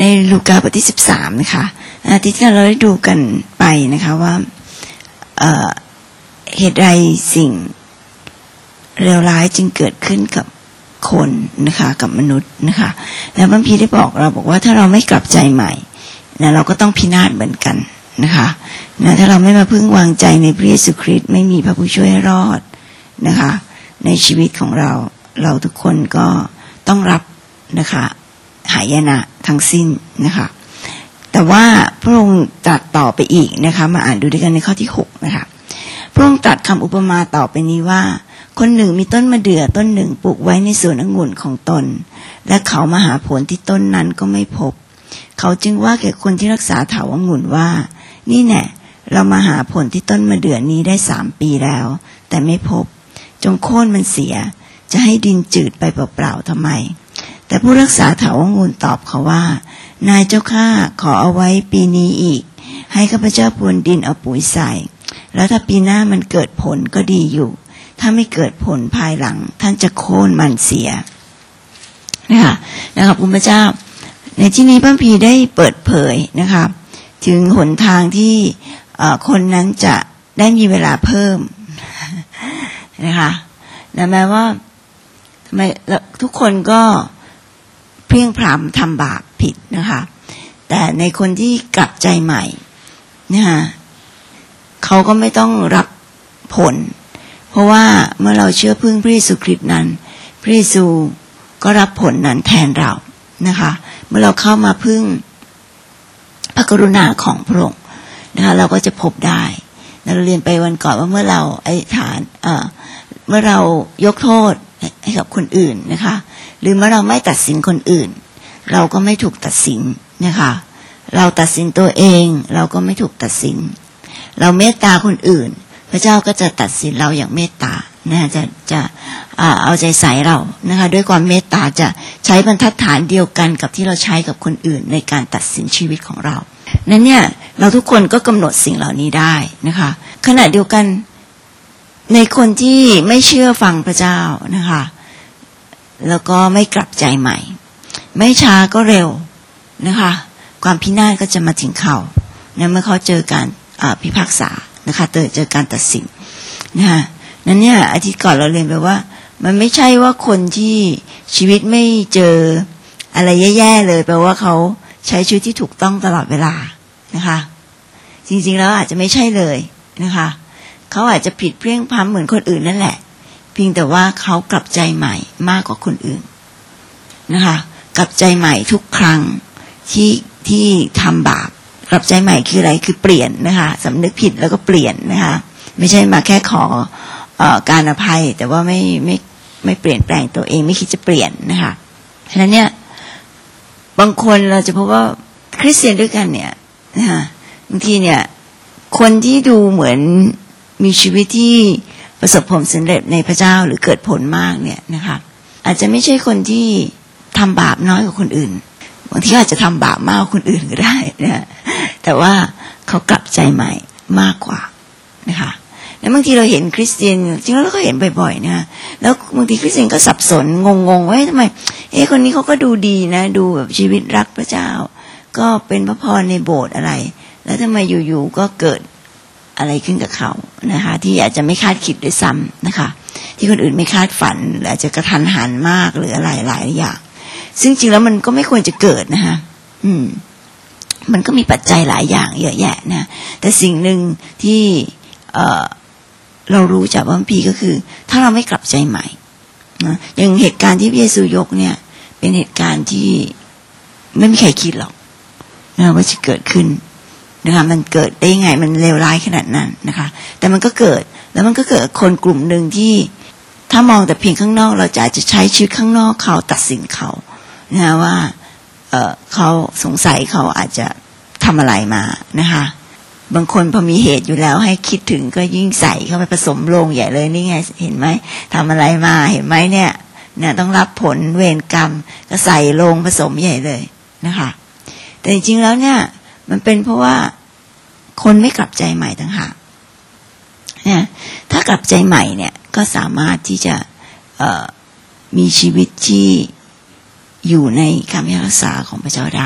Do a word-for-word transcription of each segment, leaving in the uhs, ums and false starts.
ลูกาบทที่สิบสามนะคะอาทิตย์ที่เราได้ดูกันไปนะคะว่าเอ่อเหตุใดสิ่งเลวร้ายจึงเกิดขึ้นกับคนนะคะกับมนุษย์นะคะแล้วพระคัมภีร์ได้บอกเราบอกว่าถ้าเราไม่กลับใจใหม่นะเราก็ต้องพินาศเหมือนกันนะคะนะถ้าเราไม่มาพึ่งวางใจในพระเยซูคริสต์ไม่มีพระผู้ช่วยให้รอดนะคะในชีวิตของเราเราทุกคนก็ต้องรับนะคะหายนะทั้งสิ้นนะคะแต่ว่าพระองค์ตรัสต่อไปอีกนะคะมาอ่านดูด้วยกันในข้อที่หกนะคะพระองค์ตรัสคำอุปมาต่อไปนี้ว่าคนหนึ่งมีต้นมะเดื่อต้นหนึ่งปลูกไว้ในสวนองุ่นของตนและเขามาหาผลที่ต้นนั้นก็ไม่พบเขาจึงว่าแก่คนที่รักษาเถาองุ่นว่านี่แน่เรามาหาผลที่ต้นมะเดื่อนี้ได้สามปีแล้วแต่ไม่พบจงโค่นมันเสียจะให้ดินจืดไปเปล่าๆทำไมแต่ผู้รักษาเถาองุ่นตอบเขาว่านายเจ้าข้าขอเอาไว้ปีนี้อีกให้ข้าพเจ้าพรวนดินเอาปุ๋ยใส่แล้วถ้าปีหน้ามันเกิดผลก็ดีอยู่ถ้าไม่เกิดผลภายหลังท่านจะโค่นมันเสียนะคะนะครับคุณพระเจ้าในที่นี้พระคัมภีร์ได้เปิดเผยนะคะถึงหนทางที่คนนั้นจะได้มีเวลาเพิ่มนะคะและแม้ว่าทำไมทุกคนก็เพลียงพล้ำทำบาปผิดนะคะแต่ในคนที่กลับใจใหม่นะคะเขาก็ไม่ต้องรับผลเพราะว่าเมื่อเราเชื่อพึ่งพระเยซูคริสต์นั้นพระเยซูก็รับผลนั้นแทนเรานะคะเมื่อเราเข้ามาพึ่งพระกรุณาของพระองค์นะคะเราก็จะพบได้เราเรียนไปวันก่อนว่าเมื่อเราอธิษฐานเอ่อเมื่อเรายกโทษให้กับคนอื่นนะคะหรือเมื่อเราไม่ตัดสินคนอื่นเราก็ไม่ถูกตัดสินนะคะเราตัดสินตัวเองเราก็ไม่ถูกตัดสินเราเมตตาคนอื่นพระเจ้าก็จะตัดสินเราอย่างเมตตานะจะจะเอาใจใส่เรานะคะด้วยความเมตตาจะใช้บรรทัดฐานเดียวกันกับที่เราใช้กับคนอื่นในการตัดสินชีวิตของเรานั้นเนี่ยเราทุกคนก็กำหนดสิ่งเหล่านี้ได้นะคะขณะเดียวกันในคนที่ไม่เชื่อฟังพระเจ้านะคะแล้วก็ไม่กลับใจใหม่ไม่ช้าก็เร็วนะคะความพินาศก็จะมาถึงเขานะเมื่อเขาเจอการพิพากษานะคะเจอเจอการตัดสินนะคะนั้นเนี่ยอาทิตย์ก่อนเราเรียนไปว่ามันไม่ใช่ว่าคนที่ชีวิตไม่เจออะไรแย่ๆเลยแปลว่าเขาใช้ชีวิตที่ถูกต้องตลอดเวลานะคะจริงๆแล้วอาจจะไม่ใช่เลยนะคะเขาอาจจะผิดเพลี้ยงพล้ำเหมือนคนอื่นนั่นแหละเพียงแต่ว่าเขากลับใจใหม่มากกว่าคนอื่นนะคะกลับใจใหม่ทุกครั้งที่ที่ทำบาปกลับใจใหม่คืออะไรคือเปลี่ยนนะคะสำนึกผิดแล้วก็เปลี่ยนนะคะไม่ใช่มาแค่ขอเอ่อการอภัยแต่ว่าไม่ไม่ไม่เปลี่ยนแปลงตัวเองไม่คิดจะเปลี่ยนนะคะฉะนั้นเนี่ยบางคนเราจะพบว่าคริสเตียนด้วยกันเนี่ยนะคะบางทีเนี่ยคนที่ดูเหมือนมีชีวิตที่ประสบผลสำเร็จในพระเจ้าหรือเกิดผลมากเนี่ยนะคะอาจจะไม่ใช่คนที่ทำบาปน้อยกว่าคนอื่นบางทีอาจจะทำบาปมากกว่าคนอื่นก็ได้นะแต่ว่าเขากลับใจใหม่มากกว่านะคะแล้วบางทีเราเห็นคริสเตียนจริงๆแล้วเราก็เห็นบ่อยๆนะแล้วบางทีคริสเตียนก็สับสนงงๆว่าทำไมเอ๊ะคนนี้เขาก็ดูดีนะดูแบบชีวิตรักพระเจ้าก็เป็นพระพรในโบสถ์อะไรแล้วทำไมอยู่ๆก็เกิดอะไรขึ้นกับเขานะคะที่อาจจะไม่คาดคิดด้วยซ้ำนะคะที่คนอื่นไม่คาดฝันหรืออาจจะกระทันหันมากหรืออะไรหลายอย่างซึ่งจริงแล้วมันก็ไม่ควรจะเกิดนะคะอืมมันก็มีปัจจัยหลายอย่างเยอะแยะนะแต่สิ่งหนึ่งที่เอ่อเรารู้จากพระคัมภีร์ก็คือถ้าเราไม่กลับใจใหม่นะอย่างเหตุการณ์ที่พระเยซูยกเนี่ยเป็นเหตุการณ์ที่ไม่มีใครคิดหรอกนะว่าจะเกิดขึ้นนะคะมันเกิดได้ยังไงมันเลวร้ายขนาดนั้นนะคะแต่มันก็เกิดแล้วมันก็เกิดคนกลุ่มหนึ่งที่ถ้ามองแต่เพียงข้างนอกเราจะอาจจะใช้ชีวิตข้างนอกเขาตัดสินเขานะคะว่าเอ่อเขาสงสัยเขาอาจจะทำอะไรมานะคะบางคนพอมีเหตุอยู่แล้วให้คิดถึงก็ยิ่งใส่เข้าไปผสมลงใหญ่เลยนี่ไงเห็นไหมทำอะไรมาเห็นไหมเนี่ยเนี่ยต้องรับผลเวรกรรมก็ใส่ลงผสมใหญ่เลยนะคะแต่จริงๆแล้วเนี่ยมันเป็นเพราะว่าคนไม่กลับใจใหม่ต่างหากเนี่ยถ้ากลับใจใหม่เนี่ยก็สามารถที่จะเอ่อมีชีวิตที่อยู่ในคำพิพากษาของพระเจ้าได้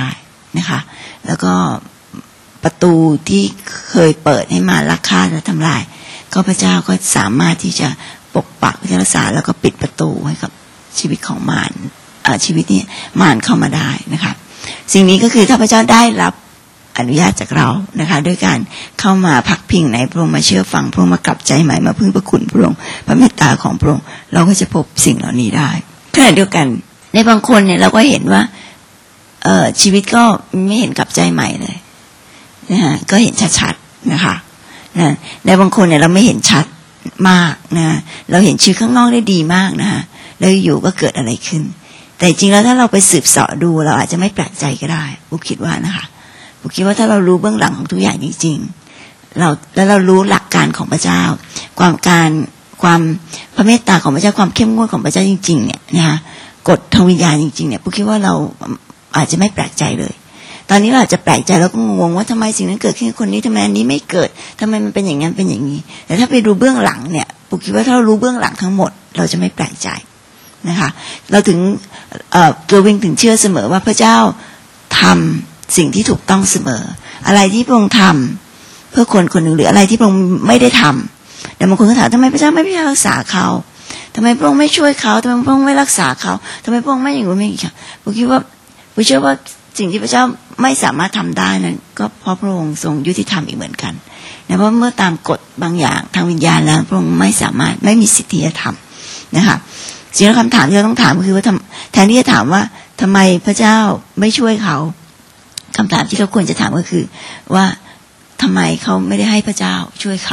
นะคะแล้วก็ประตูที่เคยเปิดให้มาลักฆ่าและทำลายก็พระเจ้าก็สามารถที่จะปกปักรักษาแล้วก็ปิดประตูให้กับชีวิตของมารชีวิตนี้มารเข้ามาได้นะคะสิ่งนี้ก็คือถ้าพระเจ้าได้รับอนุญาตจากเรานะคะด้วยการเข้ามาพักพิงในพระองค์มาเชื่อฟังพระองค์มากลับใจใหม่มาพึ่งพระคุณพระองค์พระเมตตาของพระองค์เราก็จะพบสิ่งเหล่านี้ได้ขณะเดียวกันในบางคนเนี่ยเราก็เห็นว่าเอ่อชีวิตก็ไม่เห็นกลับใจใหม่เลยนะฮะก็เห็นชัดๆนะคะนะในบางคนเนี่ยเราไม่เห็นชัดมากนะเราเห็นชีวิตข้างนอกได้ดีมากนะฮะแล้วอยู่ก็เกิดอะไรขึ้นแต่จริงแล้วถ้าเราไปสืบเสาะดูเราอาจจะไม่แปลกใจก็ได้ผมคิดว่านะคะผมคิดว่าถ้าเรารู้เบื้องหลังของทุกอย่างจริงๆเราแล้วเรารู้หลักการของพระเจ้าความการความพระเมตตาของพระเจ้าความเข้มงวดของพระเจ้าจริงๆเนี่ยนะคะกฎทางวิญญาณจริงๆเนี่ยผมคิดว่าเราอาจจะไม่แปลกใจเลยตอนนี้เราอาจจะแปลกใจแล้วก็งงว่าทำไมสิ่งนั้นเกิดขึ้นคนนี้ทำไมอันนี้ไม่เกิดทำไมมันเป็นอย่างนั้นเป็นอย่างนี้แต่ถ้าไปดูเบื้องหลังเนี่ยผมคิดว่าถ้าเรารู้เบื้องหลังทั้งหมดเราจะไม่แปลกใจนะคะเราถึงเอ่อเกลวิงถึงเชื่อเสมอว่าพระเจ้าทำสิ่งที่ถูกต้องเสมออะไรที่พระองค์ทำเพื่อคนคนหนึ่งหรืออะไรที่พระองค์ไม่ได้ทำแต่บางคนก็ถามทำไมพระเจ้าไม่รักษาเขาทำไมพระองค์ไม่ช่วยเขาทำไมพระองค์ไม่รักษาเขาทำไมพระองค์ไม่อย่างนี้ไม่อย่างนี้ผมคิดว่าผมเชื่อว่าสิ่งที่พระเจ้าไม่สามารถทำได้นั้นก็เพราะพระองค์ทรงยุติธรรมอีกเหมือนกันนะเพราะเมื่อตามกฎบางอย่างทางวิญญาณแล้วพระองค์ไม่สามารถไม่มีสิทธิจะทำนะคะสิ่งที่คำถามที่เราต้องถามก็คือว่าแทนที่จะถามว่าทำไมพระเจ้าไม่ช่วยเขาคำถามที่เขาควรจะถามก็คือว่าทำไมเขาไม่ได้ให้พระเจ้าช่วยเขา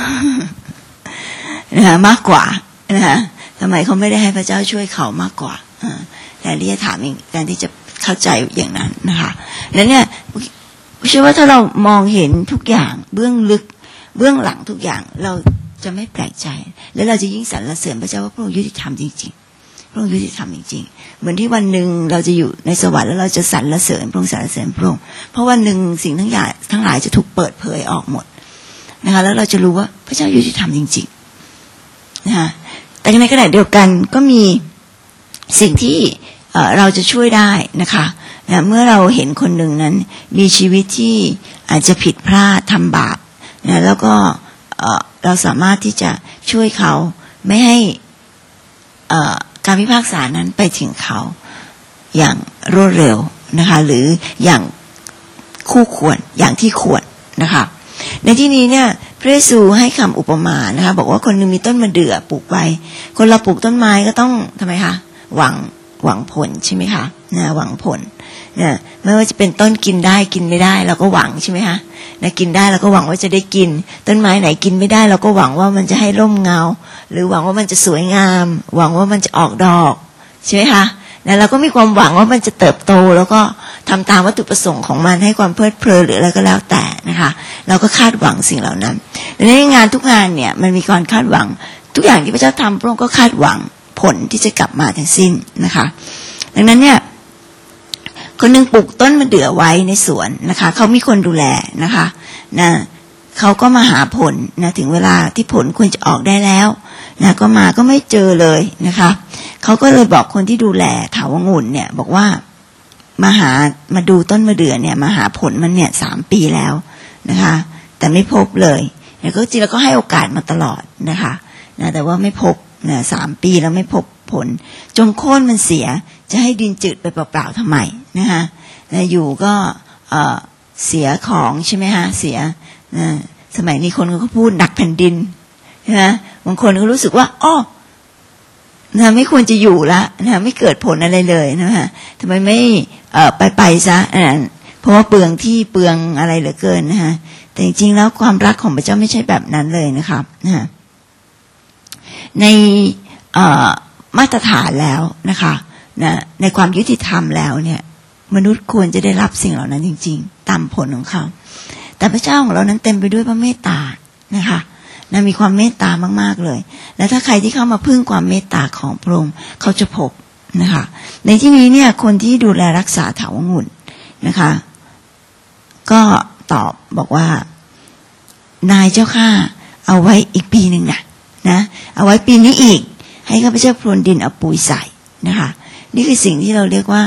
นะคะมากกว่านะคะทำไมเขาไม่ได้ให้พระเจ้าช่วยเขามากกว่าแทนที่จะถามอีกแทนที่จะเข้าใจอย่างนั้นนะคะแล้วเนี่ยเชื่อว่าถ้าเรามองเห็นทุกอย่างเบื้องลึกเบื้องหลังทุกอย่างเราจะไม่แปลกใจและเราจะยิ่งสรรเสริญพระเจ้าว่าพระองค์ยุติธรรมจริงๆพระองค์ยุติธรรมจริงๆเหมือนที่วันหนึ่งเราจะอยู่ในสวรรค์แล้วเราจะสรรเสริญพระองค์สรรเสริญพระองค์เพราะวันหนึ่งสิ่งทั้งหลายทั้งหลายจะถูกเปิดเผยออกหมดนะคะแล้วเราจะรู้ว่าพระเจ้ายุติธรรมจริงๆนะคะแต่ในขณะเดียวกันก็มีสิ่งที่เราจะช่วยได้นะคะนะเมื่อเราเห็นคนหนึ่งนั้นมีชีวิตที่อาจจะผิดพลาดทำบาปนะแล้วก็เราสามารถที่จะช่วยเขาไม่ให้การพิพากษานั้นไปถึงเขาอย่างรวดเร็วนะคะหรืออย่างคู่ควรอย่างที่ควรนะคะในที่นี้เนี่ยพระเยซูให้คำอุปมานะคะบอกว่าคนนึงมีต้นมะเดื่อปลูกไว้คนเราปลูกต้นไม้ก็ต้องทำไมคะหวังหวังผลใช่ไหมคะนะหวังผลนะไม่ว่าจะเป็นต้นกินได้กินไม่ได้เราก็หวังใช่ไหมคะนะกินได้เราก็หวังว่าจะได้กินต้นไม้ไหนกินไม่ได้เราก็หวังว่ามันจะให้ร่มเงาหรือหวังว่ามันจะสวยงามหวังว่ามันจะออกดอกใช่ไหมคะนะเราก็มีความหวังว่ามันจะเติบโตแล้วก็ทำตามวัตถุประสงค์ของมันให้ความเพลิดเพลินหรืออะไรก็แล้วแต่นะคะเราก็คาดหวังสิ่งเหล่านั้นในงานทุกงานเนี่ยมันมีการคาดหวังทุกอย่างที่พระเจ้าทำพระองค์ก็คาดหวังผลที่จะกลับมาทั้งสิ้นนะคะดังนั้นเนี่ยคนนึงปลูกต้นมะเดื่อไว้ในสวนนะคะเขามีคนดูแลนะคะนะเขาก็มาหาผลนะถึงเวลาที่ผลควรจะออกได้แล้วนะก็มาก็ไม่เจอเลยนะคะเขาก็เลยบอกคนที่ดูแลเถาวังุ่นเนี่ยบอกว่ามาหามาดูต้นมะเดื่อเนี่ยมาหาผลมันเนี่ยสามปีแล้วนะคะแต่ไม่พบเลยเนี่ยก็จริงแล้วก็ให้โอกาสมาตลอดนะคะนะแต่ว่าไม่พบนะสามปีแล้วไม่พบผลจงโค่นมันเสียจะให้ดินจืดไปเปล่าๆทำไมนะคะนะอยู่ก็เอ่อเสียของใช่ไหมฮะเสียนะสมัยนี้คนก็พูดหนักแผ่นดินนะบางคนก็รู้สึกว่าอ้อนะไม่ควรจะอยู่ละนะไม่เกิดผลอะไรเลยนะคะทำไมไม่เอ่อไปไปซะนะเพราะว่าเปลืองที่เปลืองอะไรเหลือเกินนะคะแต่จริงๆแล้วความรักของพระเจ้าไม่ใช่แบบนั้นเลยนะครับนะในมาตรฐานแล้วนะคะนะในความยุติธรรมแล้วเนี่ยมนุษย์ควรจะได้รับสิ่งเหล่านั้นจริงๆตามผลของเขาแต่พระเจ้าของเรานั้นเต็มไปด้วยพระเมตตานะคะนะมีความเมตตามากๆเลยและถ้าใครที่เข้ามาพึ่งความเมตตาของพระองค์เขาจะพบนะคะในที่นี้เนี่ยคนที่ดูแลรักษาเถาวังุ่นนะคะก็ตอบบอกว่านายเจ้าข้าเอาไว้อีกปีหนึ่งนะนะเอาไว้ปีนี้อีกให้ข้าพเจ้าพรวนดินเอาปุ๋ยใส่นะคะนี่คือสิ่งที่เราเรียกว่า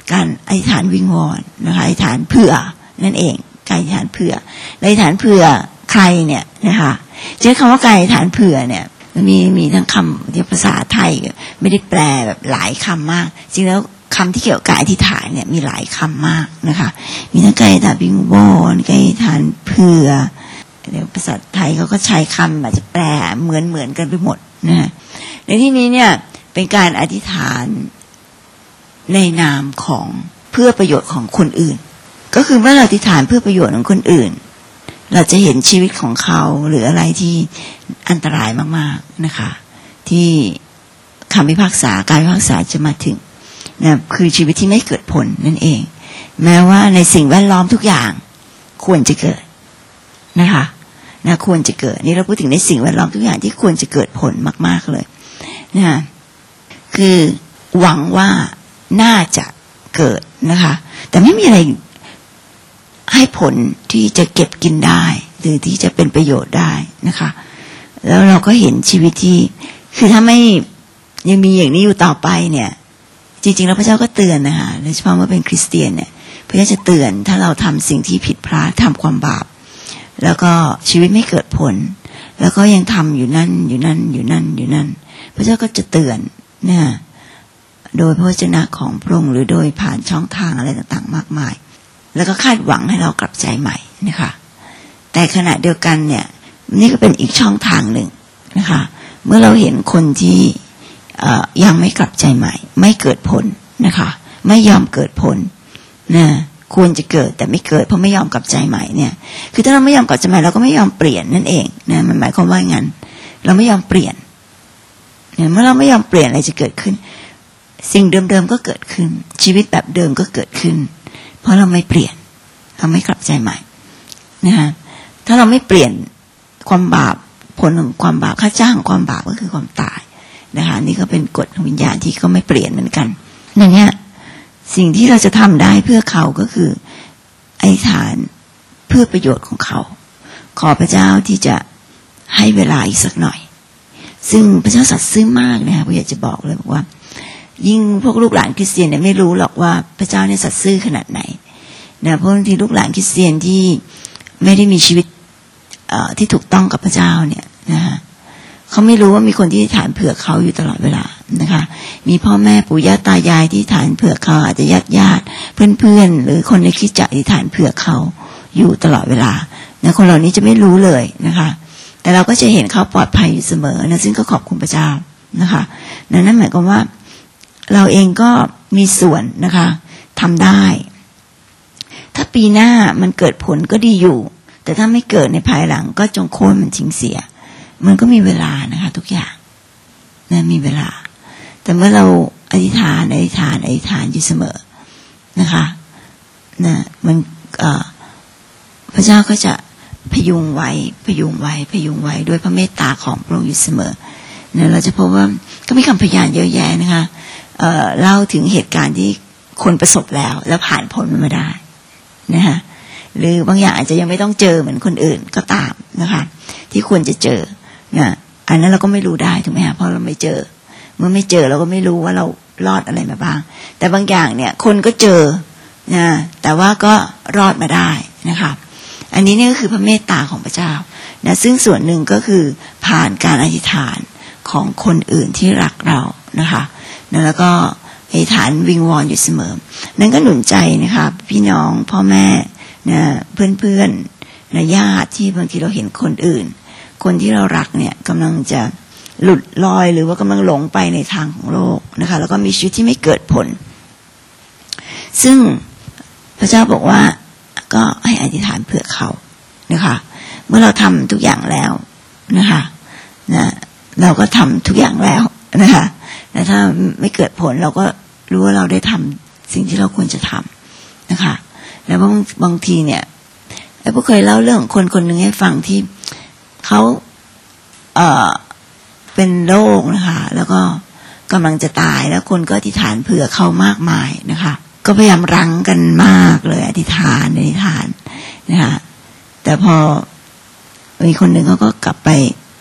การอธิษฐานวิงวอนนะคะอธิษฐานเผื่อนั่นเองการอธิษฐานเผื่ออธิษฐานเผื่อใครเนี่ยนะคะใช้คำว่าการอธิษฐานเผื่อเนี่ยมีมีทั้งคำที่ภาษาไทยไม่ได้แปลแบบหลายคำมากจริงแล้วคำที่เกี่ยวกับการอธิษฐานเนี่ยมีหลายคำมากนะคะมีทั้งการอธิษฐานวิงวอนการอธิษฐานเผื่อเดี๋ยวภาษาไทยเขาก็ใช้คำอาจจะแปลเหมือนเหมือนกันไปหมดนะในที่นี้เนี่ยเป็นการอธิษฐานในนามของเพื่อประโยชน์ของคนอื่นก็คือเมื่อเราอธิษฐานเพื่อประโยชน์ของคนอื่นเราจะเห็นชีวิตของเขาหรืออะไรที่อันตรายมากๆนะคะที่คำพิพากษาการพิพากษาจะมาถึงนะคือชีวิตที่ไม่เกิดผลนั่นเองแม้ว่าในสิ่งแวดล้อมทุกอย่างควรจะเกิดนะคะนะควรจะเกิดนี่เราพูดถึงในสิ่งแวดล้อมทุกอย่างที่ควรจะเกิดผลมากๆเลยนะคือหวังว่าน่าจะเกิดนะคะแต่ไม่มีอะไรให้ผลที่จะเก็บกินได้หรือที่จะเป็นประโยชน์ได้นะคะแล้วเราก็เห็นชีวิตที่คือถ้าไม่ยังมีอย่างนี้อยู่ต่อไปเนี่ยจริงๆแล้วพระเจ้าก็เตือนนะคะโดยเฉพาะเมื่อเป็นคริสเตียนเนี่ยพระเจ้าจะเตือนถ้าเราทำสิ่งที่ผิดพลาดทำความบาปแล้วก็ชีวิตไม่เกิดผลแล้วก็ยังทำอยู่นั่นอยู่นั่นอยู่นั่นอยู่นั่นพระเจ้าก็จะเตือนเนี่ยโดยพระวจนะของพระองค์หรือโดยผ่านช่องทางอะไรต่างๆมากมายแล้วก็คาดหวังให้เรากลับใจใหม่นะคะแต่ขณะเดียวกันเนี่ยนี่ก็เป็นอีกช่องทางหนึ่งนะคะเมื่อเราเห็นคนที่ยังไม่กลับใจใหม่ไม่เกิดผลนะคะไม่ยอมเกิดผลนะควรจะเกิดแต่ไม่เกิดเพราะไม่ยอมกลับใจใหม่เนี่ยคือถ้าเราไม่ยอมกลับใจใหม่เราก็ไม่ยอมเปลี่ยนนั่นเองนะมันหมายความว่างั้นเราไม่ยอมเปลี่ยนเนี่ยเมื่อเราไม่ยอมเปลี่ยนอะไรจะเกิดขึ้นสิ่งเดิมๆก็เกิดขึ้นชีวิตแบบเดิมก็เกิดขึ้นเพราะเราไม่เปลี่ยนเราไม่กลับใจใหม่นะคะถ้าเราไม่เปลี่ยนความบาปผลของความบาปค่าจ้างของความบาปก็คือความตายนะคะนี่ก็เป็นกฎของวิญญาณที่ก็ไม่เปลี่ยนเหมือนกันอย่างเงี้ยสิ่งที่เราจะทำได้เพื่อเขาก็คืออธิษฐานเพื่อประโยชน์ของเขาขอพระเจ้าที่จะให้เวลาอีกสักหน่อยซึ่งพระเจ้าสัตย์ซื่อมากนะคะผมอยากจะบอกเลยบอกว่ายิ่งพวกลูกหลานคริสเตียนเนี่ยไม่รู้หรอกว่าพระเจ้าเนี่ยสัตย์ซื่อขนาดไหนนะเพราะบางทีลูกหลานคริสเตียนที่ไม่ได้มีชีวิตที่ถูกต้องกับพระเจ้าเนี่ยนะคะเขาไม่รู้ว่ามีคนที่ฐานเผื่อเขาอยู่ตลอดเวลานะคะมีพ่อแม่ปู่ย่าตายายที่ฐานเผื่อเขาอาจจะญาติญาติเพื่อนๆหรือคนในคริสตจักรที่ฐานเผื่อเขาอยู่ตลอดเวลานะคนเหล่านี้จะไม่รู้เลยนะคะแต่เราก็จะเห็นเขาปลอดภัยอยู่เสมอนะซึ่งก็ขอบคุณพระเจ้านะคะนั่นหมายความว่าเราเองก็มีส่วนนะคะทำได้ถ้าปีหน้ามันเกิดผลก็ดีอยู่แต่ถ้าไม่เกิดในภายหลังก็จงโค่นมันทิ้งเสียมันก็มีเวลานะคะทุกอย่างนะมีเวลาแต่เมื่อเราอธิษฐานอธิษฐานอธิษฐานอยู่เสมอนะคะนะมันพระเจ้าก็จะพยุงไว้พยุงไว้พยุงไว้ด้วยพระเมตตาของพระองค์อยู่เสมอเนี่ยเราจะพบว่าก็มีคำพยานเยอะแยะนะคะเอ่อเล่าถึงเหตุการณ์ที่คนประสบแล้วแล้วผ่านพ้นมันมาได้นะคะหรือบางอย่างอาจจะยังไม่ต้องเจอเหมือนคนอื่นก็ตามนะคะที่ควรจะเจอนะอันนั้นเราก็ไม่รู้ได้ถูกไหมคะเพราะเราไม่เจอเมื่อไม่เจอเราก็ไม่รู้ว่าเรารอดอะไรมาบ้างแต่บางอย่างเนี่ยคนก็เจอนะแต่ว่าก็รอดมาได้นะคะอันนี้นี่ก็คือพระเมตตาของพระเจ้านะซึ่งส่วนหนึ่งก็คือผ่านการอธิษฐานของคนอื่นที่รักเรานะคะนะแล้วก็อธิษฐานวิงวอนอยู่เสมอนั่นก็หนุนใจนะคะพี่น้องพ่อแม่นะเพื่อนๆนะญาติที่บางทีเราเห็นคนอื่นคนที่เรารักเนี่ยกำลังจะหลุดลอยหรือว่ากำลังหลงไปในทางของโลกนะคะแล้วก็มีชีวิตที่ไม่เกิดผลซึ่งพระเจ้าบอกว่าก็ให้อธิษฐานเผื่อเขานะคะเมื่อเราทำทุกอย่างแล้วนะคะนะเราก็ทำทุกอย่างแล้วนะคะแต่ถ้าไม่เกิดผลเราก็รู้ว่าเราได้ทำสิ่งที่เราควรจะทำนะคะแล้วบางบางทีเนี่ยไอ้พวกเคยเล่าเรื่องของคนคนหนึ่งให้ฟังที่เขาเอ่อเป็นโรคนะคะแล้วก็กำลังจะตายแล้วคนก็อธิษฐานเผื่อเขามากมายนะคะก็พยายามรั้งกันมากเลยอธิษฐานอธิษฐานนะคะแต่พอมีคนหนึ่งเขาก็กลับไป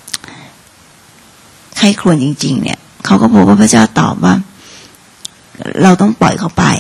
ใคร่ครวญจริงๆเนี่ยเขาก็พบว่าพระเจ้าตอบว่าเราต้องปล่อยเขาไป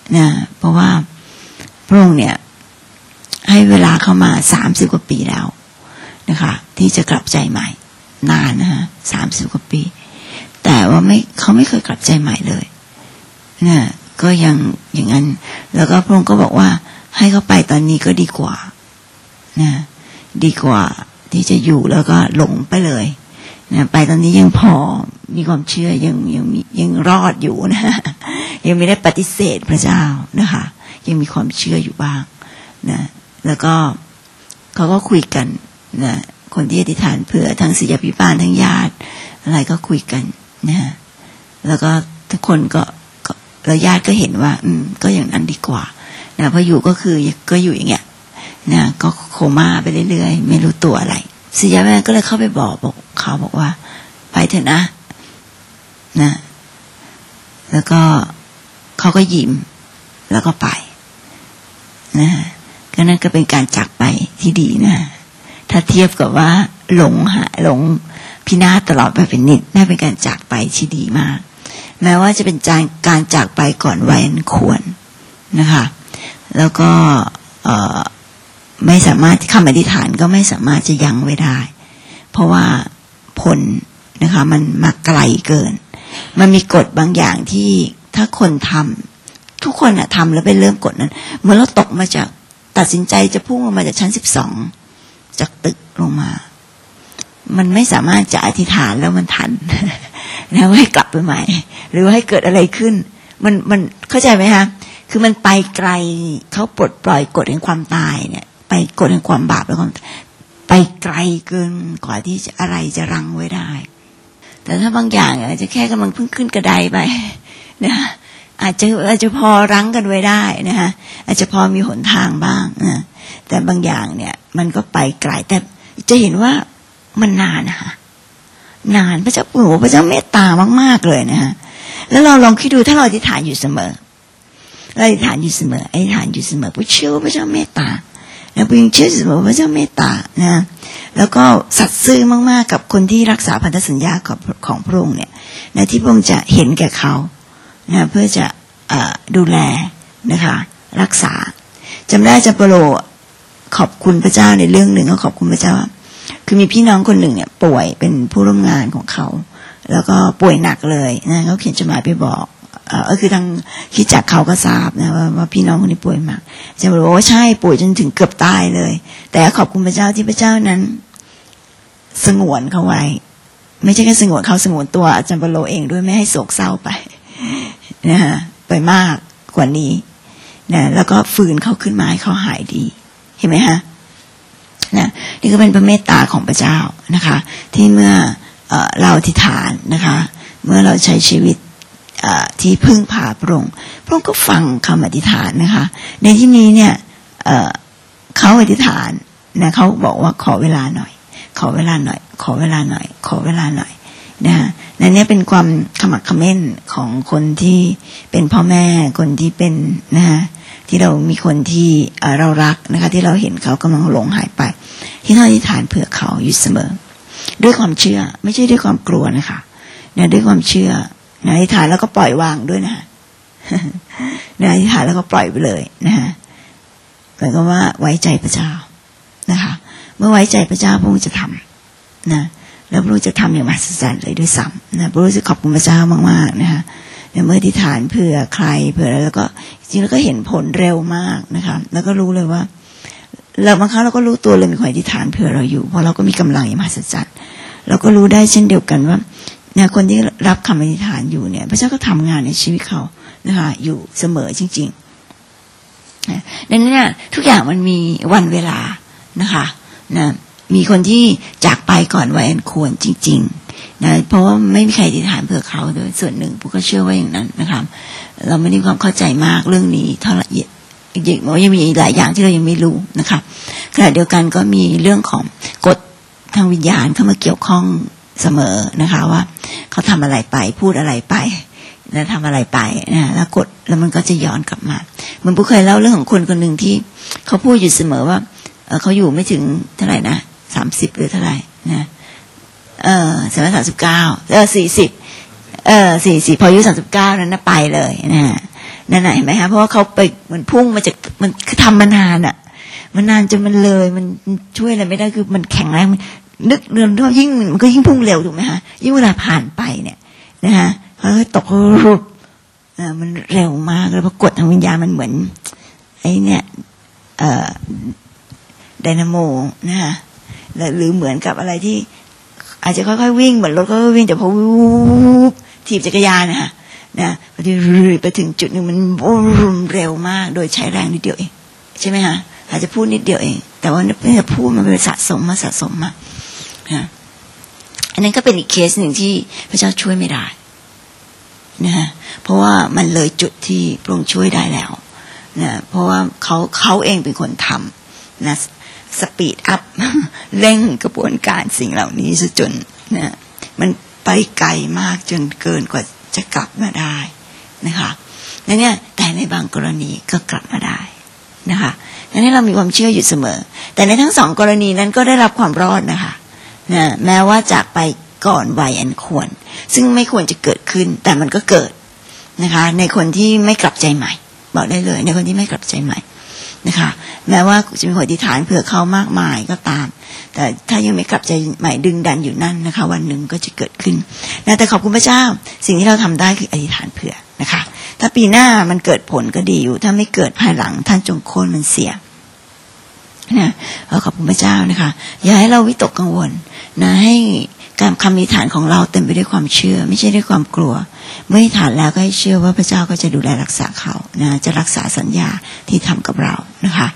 นะเพราะว่าพระองค์เนี่ยให้เวลาเข้ามาสามสิบกว่าปีแล้วนะคะที่จะกลับใจใหม่นานนะฮะสามสิบกว่าปีแต่ว่าไม่เขาไม่เคยกลับใจใหม่เลยนะก็ยังอย่างนั้นแล้วก็พระองค์ก็บอกว่าให้เขาไปตอนนี้ก็ดีกว่านะดีกว่าที่จะอยู่แล้วก็หลงไปเลยนะไปตอนนี้ยังพอมีความเชื่อยังยังมียังรอดอยู่นะยังไม่ได้ปฏิเสธพระเจ้านะคะยังมีความเชื่ออยู่บ้างนะแล้วก็เขาก็คุยกันนะคนที่อธิษฐานเผื่อทั้งศิษยาภิบาลทั้งญาติอะไรก็คุยกันนะแล้วก็ทุกคนก็แล้วญาติก็เห็นว่าอืมก็อย่างนั้นดีกว่านะเพราะอยู่ก็คือก็อยู่อย่างเงี้ยนะก็โคม่าไปเรื่อยๆไม่รู้ตัวอะไรศิษยาภิบาลก็เลยเข้าไปบอกบอกเขาบอกว่าไปเถอะนะนะแล้วก็เขาก็ยิ้มแล้วก็ไปนะก็นั่นก็เป็นการจากไปที่ดีนะถ้าเทียบกับว่าหลงหาหลงพินาศตลอดไปเป็นนิดน่าเป็นการจากไปที่ดีมากแม้ว่าจะเป็นการจากไปก่อนวัยอันควรนะคะแล้วก็ไม่สามารถคำอธิษฐานก็ไม่สามารถจะยั้งไว้ได้เพราะว่าผลนะคะมันมาไกลเกินมันมีกฎบางอย่างที่ถ้าคนทำทุกคนอะทำแล้วไปเริ่มกฎนั้นเมื่อเราตกมาจากตัดสินใจจะพุ่งลงมาจากชั้นสิบสองจากตึกลงมามันไม่สามารถจะอธิษฐานแล้วมันทันนะว่าให้กลับไปใหม่หรือว่าให้เกิดอะไรขึ้นมันมันเข้าใจไหมคะคือมันไปไกลเขาปลดปล่อยกฎแห่งความตายเนี่ยไปกฎแห่งความบาปแล้วความไปไกลเกินกว่าที่จะอะไรจะรั้งไว้ได้แต่ถ้าบางอย่างอาจจะแค่กำลังเพิ่งขึ้นกระไดไปนะอาจจะอาจจะพอรั้งกันไว้ได้นะฮะอาจจะพอมีหนทางบ้างนะแต่บางอย่างเนี่ยมันก็ไปไกลแต่จะเห็นว่ามันนานนะคะนานพระเจ้าโอ้โหพระเจ้าเมตตามากๆเลยนะฮะแล้วเราลองคิดดูถ้าเราอธิษฐานอยู่เสมอเราอธิษฐานอยู่เสมออธิษฐานอยู่เสมอเพราะเชื่อว่าพระเจ้าเมตตาแล้วเพียงเชื่อเสมอว่าพระเจ้าเมตตานะแล้วก็สัตย์ซื่อมากๆกับคนที่รักษาพันธสัญญาของของพระองค์เนี่ยนะที่พระองค์จะเห็นแก่เขานะเพื่อจะดูแลนะคะรักษาจำได้อาจารย์เปโลขอบคุณพระเจ้าในเรื่องหนึ่งก็ขอบคุณพระเจ้าคือมีพี่น้องคนหนึ่งเนี่ยป่วยเป็นผู้ร่วมงานของเขาแล้วก็ป่วยหนักเลยนะเขาเขียนจดหมายไปบอกเออคือทางคิดจากเขาก็ทราบนะว่าว่าพี่น้องคนนี้ป่วยมากอาจารย์บอกว่าใช่ป่วยจนถึงเกือบตายเลยแต่ขอบคุณพระเจ้าที่พระเจ้านั้นสงวนเขาไว้ไม่ใช่แค่สงวนเขาสงวนตัวอาจารย์เปโลเองด้วยไม่ให้โศกเศร้าไปนะฮะไปมากกว่านี้นะแล้วก็ฟื้นเขาขึ้นมาให้เขาหายดีเห็นไหมฮะนะนี่ก็เป็นพระเมตตาของพระเจ้านะคะที่เมื่อ เอ่อ เราอธิษฐานนะคะเมื่อเราใช้ชีวิตที่พึ่งพาพระองค์พระองค์ก็ฟังคำอธิษฐานนะคะในที่นี้เนี่ย เอ่อ เขาอธิษฐานนะเขาบอกว่าขอเวลาหน่อยขอเวลาหน่อยขอเวลาหน่อยขอเวลาหน่อยนะฮะนั่นเนี่ยเป็นความขมักเขม้นของคนที่เป็นพ่อแม่คนที่เป็นนะฮะที่เรามีคนที่เรารักนะคะที่เราเห็นเขากำลังหลงหายไปที่เราอธิษฐานเผื่อเขาอยู่เสมอด้วยความเชื่อไม่ใช่ด้วยความกลัวนะคะนะด้วยความเชื่อนะอธิษฐานแล้วก็ปล่อยวางด้วยนะนะอธิษฐานแล้วก็ปล่อยไปเลยนะฮะหมายความว่าไว้ใจพระเจ้านะคะเมื่อไว้ใจพระเจ้าพระองค์จะทำนะแล้วพระองค์จะทำอย่างมหัศจรรย์เลยด้วยซ้ำนะพระองค์จะขอบคุณพระเจ้ามากๆนะคะเมื่ออธิษฐานเผื่อใครเผื่อแล้วก็จริงแล้วก็เห็นผลเร็วมากนะคะแล้วก็รู้เลยว่าเราบางครั้งเราก็รู้ตัวเลยมีคนอธิษฐานเผื่อเราอยู่เพราะเราก็มีกำลังอย่างมหัศจรรย์เราก็รู้ได้เช่นเดียวกันว่าเนี่ยคนที่รับคำอธิษฐานอยู่เนี่ยพระเจ้าก็ทำงานในชีวิตเขานะคะอยู่เสมอจริงๆดังนั้นเนี่ยทุกอย่างมันมีวันเวลานะคะนะมีคนที่จากไปก่อนวัยอันควรจริงๆนะเพราะว่าไม่มีใครอธิษฐานเผื่อเขาโดยส่วนหนึ่งผู้ก็เชื่อว่าอย่างนั้นนะคะเราไม่ได้ความเข้าใจมากเรื่องนี้เท่าละเอียดอีกอย่างว่ายังมีหลายอย่างที่เรายังไม่รู้นะคะขณะเดียวกันก็มีเรื่องของกฎทางวิญญาณเข้ามาเกี่ยวข้องเสมอนะคะว่าเขาทำอะไรไปพูดอะไรไปนะทำอะไรไปนะแล้วกฎแล้วมันก็จะย้อนกลับมาเหมือนผู้เคยเล่าเรื่องของคนคนหนึ่งที่เขาพูดอยู่เสมอว่าเออเขาอยู่ไม่ถึงเท่าไหร่นะสามสิบหรือเท่าไหร่นะเออสามสามสิบเก้าเออสี่สิบเออสี่สิบพออายุสามสิบเก้านั้นนะไปเลยนะนั่นไหนไหมคะเพราะว่าเขาไปเหมือนพุ่งมาจากมันคือทำมานานอ่ะมันนานจนมันเลยมันช่วยอะไรไม่ได้คือมันแข็งแรงนึกเรื่องที่ยิ่งมันก็ยิ่งพุ่งเร็วถูกไหมคะยิ่งเวลาผ่านไปเนี่ยนะคะเขาตกรุบอ่ามันเร็วมากแล้วปรากฏทางวิญญาณมันเหมือนไอ้เนี่ยเอ่อไดนาโมนะคะหรือเหมือนกับอะไรที่อาจจะค่อยๆวิ่งเหมือนรถก็วิ่งแต่พอวูบถีบจักรยานนะคะนะพอดีไปถึงจุดนึงมันรุนเร็วมากโดยใช้แรงนิดเดียวเองใช่ไหมคะอาจจะพูดนิดเดียวเองแต่ว่าไม่จะพูดมันเป็นสะสมมาสะสมมาฮะอันนั้นก็เป็นอีกเคสหนึ่งที่พระเจ้าช่วยไม่ได้นะฮะเพราะว่ามันเลยจุดที่พระองค์ช่วยได้แล้วนะเพราะว่าเขาเขาเองเป็นคนทำนะสปีดอัพเร่งกระบวนการสิ่งเหล่านี้ซะจนนะมันไปไกลมากจนเกินกว่าจะกลับมาได้นะคะนั่นเนี่ยแต่ในบางกรณีก็กลับมาได้นะคะนั่นให้เรามีความเชื่ออยู่เสมอแต่ในทั้งสองกรณีนั้นก็ได้รับความรอดนะคะนะแม้ว่าจากไปก่อนวัยอันควรซึ่งไม่ควรจะเกิดขึ้นแต่มันก็เกิดนะคะในคนที่ไม่กลับใจใหม่บอกได้เลยในคนที่ไม่กลับใจใหม่นะคะแม้ว่าจะมีหัวอธิษฐานเผื่อเขามากมายก็ตามแต่ถ้ายังไม่กลับใจใหม่ดึงดันอยู่นั่นนะคะวันหนึ่งก็จะเกิดขึ้นนะแต่ขอบคุณพระเจ้าสิ่งที่เราทำได้คืออธิษฐานเผื่อนะคะถ้าปีหน้ามันเกิดผลก็ดีอยู่ถ้าไม่เกิดภายหลังท่านจงโค่นมันเสียนะขอบคุณพระเจ้านะคะอย่าให้เราวิตกกังวลนะให้การคำอธิษฐานของเราเต็มไปด้วยความเชื่อไม่ใช่ด้วยความกลัวเมื่ออธิษฐานแล้วก็ให้เชื่อว่าพระเจ้าก็จะดูแลรักษาเขานะจะรักษาสัญญาที่ทำกับเรานะคะ